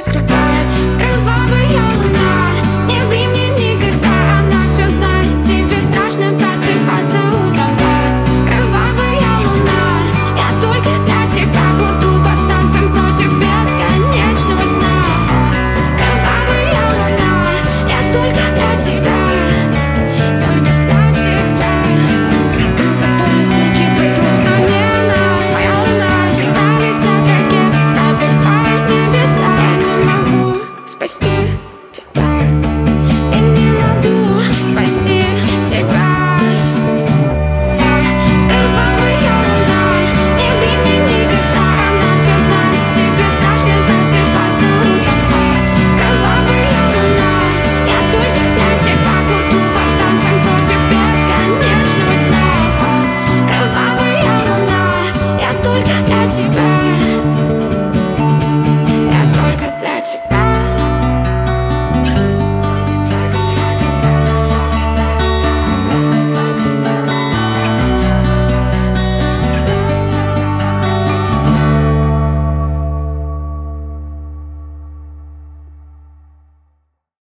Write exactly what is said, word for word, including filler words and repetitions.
скрывать. Кровавая луна, не ври мне никогда, она все знает. Тебе страшно просыпаться утром. Кровавая луна, я только для тебя буду повстанцем против бесконечного сна. Кровавая луна, я только для тебя, только для тебя. Католики придут на небо, моя луна. Пролетят ракеты, пробивая небеса. Я не могу спасти